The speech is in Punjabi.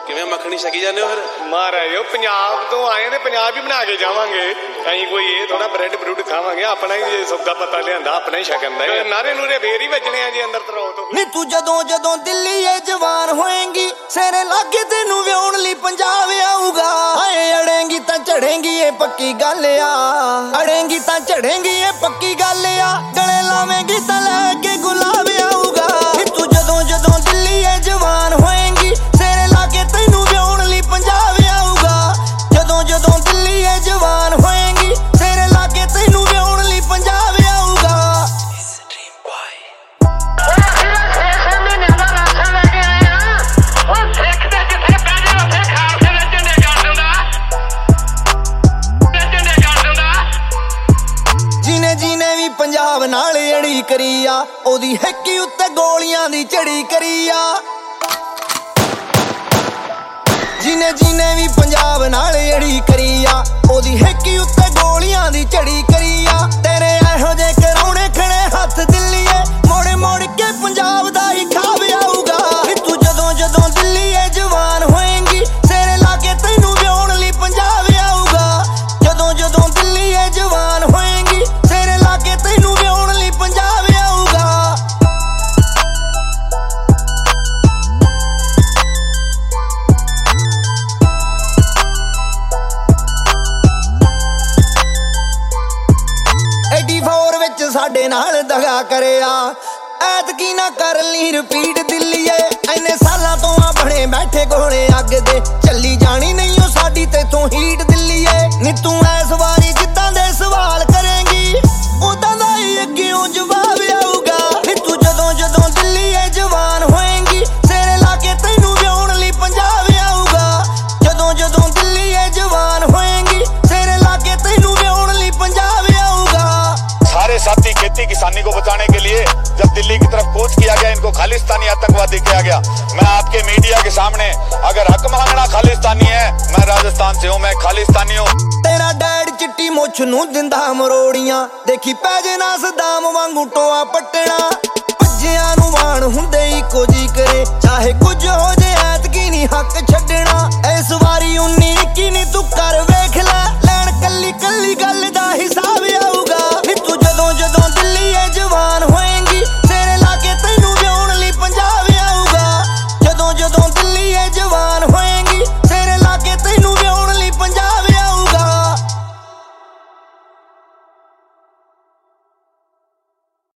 ਕਿਵੇਂ ਮੱਖਣੀ ਛਕੀ ਜਾਂਦੇ ਹੋ ਫਿਰ? ਮਹਾਰਾਜ ਉਹ ਪੰਜਾਬ ਤੋਂ ਆਏ ਨੇ, ਪੰਜਾਬ ਹੀ ਬਣਾ ਕੇ ਜਾਵਾਂਗੇ ਅਸੀਂ। ਕੋਈ ਇਹ ਥੋੜਾ ਬ੍ਰੈਡ ਬਰੂਡ ਖਾਵਾਂਗੇ, ਆਪਣਾ ਹੀ ਸੌਦਾ ਪਤਾ ਲਿਆਂਦਾ, ਆਪਣਾ ਹੀ ਛਕਣ ਦਾ। ਨਾਰੇ ਨੂਰੇ ਫੇਰ ਹੀ ਵੱਜਣੇ ਆ ਜੀ ਅੰਦਰ ਤਰੋ ਤੋਂ। ਨੀ ਤੂੰ ਜਦੋਂ ਜਦੋਂ ਦਿੱਲੀ ਏ ਜਵਾਨ ਹੋਏਂਗੀ, ਸਿਰੇ ਲਾਗੇ ਤੈਨੂੰ ਵਿਆਉਣ ਲਈ ਪੰਜਾਬ ਆਊਗਾ। ਹਾਏ ਅੜੇਂਗੀ ਤਾਂ ਝੜੇਂਗੀ, ਇਹ ਪੱਕੀ ਗੱਲ ਆ। ਅੜੇਂਗੀ ਤਾਂ ਝੜੇਂਗੀ, ਇਹ ਪੱਕੀ ਗੱਲ ਆ। ਗਲੇ ਲਾਵੇਂਗੀ ਤਾਂ ਲੈ ਕੇ ਗੁਲਾਬ ਆਊਗਾ। ਨੀ ਤੂੰ ਜਦੋਂ ਜਦੋਂ ਦਿੱਲੀ ਏ ਜਵਾਨ ਹੋਏਂਗੀ, ਸਿਰੇ ਲਾਗੇ ਤੈਨੂੰ ਵਿਆਉਣ ਲਈ ਪੰਜਾਬ ਆਊਗਾ। ਜਦੋਂ ਜਦੋਂ ਦਿੱਲੀ ਏ ਜਵਾਨ ਹੋਏਂਗੀ, ਸਿਰੇ ਲਾਗੇ ਤੈਨੂੰ ਵਿਆਉਣ ਲਈ ਪੰਜਾਬ ਆਊਗਾ। ਜਿਹਨੇ ਵੀ ਪੰਜਾਬ ਨਾਲ ਅੜੀ ਕਰੀ ਆ, ਉਹਦੀ ਹੈਕੀ ਉੱਤੇ ਗੋਲੀਆਂ ਦੀ ਝੜੀ ਕਰੀ ਆ। ਜਿਹਨੇ ਵੀ ਪੰਜਾਬ ਨਾਲ ਅੜੀ ਕਰੀ ਆ, ਉਹਦੀ ਹੈਕੀ ਉੱਤੇ ਗੋਲੀਆਂ ਦੀ ਝੜੀ ਕਰੀ ਆ। ਤੇਰੇ ਇਹੋ ਜਿਹੇ ਕਰਾਉਣੇ ਖੜੇ ਹੱਥ ਦਿੱਲੀਏ, ਮੋੜ ਮੋੜ ਕੇ ਪੰਜਾਬ ਦਾ ਹੀ ਖਾਬ ਆਊਗਾ। ਤੂੰ ਜਦੋਂ ਜਦੋਂ ਦਿੱਲੀ ਏ ਜਵਾਨ ਹੋਏਂਗੀ, ਸਿਰੇ ਲਾਗੇ ਤੈਨੂੰ ਵਿਆਉਣ ਲਈ ਪੰਜਾਬ ਆਊਗਾ। ਜਦੋਂ ਜਦੋਂ ਦਿੱਲੀ ਏ ਜਵਾਨ ਹੋਏਂਗੀ, ਸਿਰੇ ਲਾਗੇ ਤੈਨੂੰ ਵਿਆਉਣ ਲਈ ਪੰਜਾਬ ਆਊਗਾ। ਵਿੱਚ ਸਾਡੇ ਨਾਲ ਦਗਾ ਕਰਿਆ, ਐਤਕੀ ਨਾ ਕਰ ਲਈ ਰਿਪੀਟ ਦਿੱਲੀਏ। ਇੰਨੇ ਸਾਲਾਂ ਤੋਂ ਆ ਬਣੇ ਬੈਠੇ ਗੋਲੇ ਅੱਗ ਦੇ, ਚੱਲੀ ਜਾਣੀ ਨਹੀਂ ਉਹ ਸਾਡੀ ਤੇਥੋਂ ਹੀਟ ਦਿੱਲੀਏ। ਨੀ ਤੂੰ ਇਸ ਵਾਰੀ ਜਿੱਦਾਂ ਦੇ ਸਵਾਲ ਕਰੇਂਗੀ, ਉਦਾਂ ਦਾ ਹੀ ਅੱਗਿਓਂ ਜਵਾਬ ਆਊਗਾ। ਨੀ ਤੂੰ ਜਦੋਂ ਜਦੋਂ ਦਿੱਲੀ ਏ ਜਵਾਨ ਹੋਏਂਗੀ, ਸਿਰੇ ਲਾ ਕੇ ਤੈਨੂੰ ਵਿਆਉਣ ਲਈ ਪੰਜਾਬ ਆਊਗਾ। ਜਦੋਂ ਜਦੋਂ ਦਿੱਲੀ ਏ ਜਵਾਨ ਹੋਏਂਗੀ, ਸਿਰੇ ਲਾ ਕੇ ਤੈਨੂੰ ਵਿਆਉਣ ਲਈ ਪੰਜਾਬ ਆਊਗਾ। सारे साथी खेती किसानी को बचाने के लिए जब दिल्ली की तरफ कूच किया गया, इनको खालिस्तानी आतंकवादी किया गया। मैं आपके मीडिया के सामने अगर हक मांगना खालिस्तानी है, मैं राजस्थान से हूँ, मैं खालिस्तानी हूँ। तेरा डैड चिट्टी मुछ नूं दिंदा मरोड़ियां, देखी पै जाना सदाम वांगू टोआ पट्टना। भज्जियां नूं वाण हुंदे इक्को जी करे, चाहे कुछ हो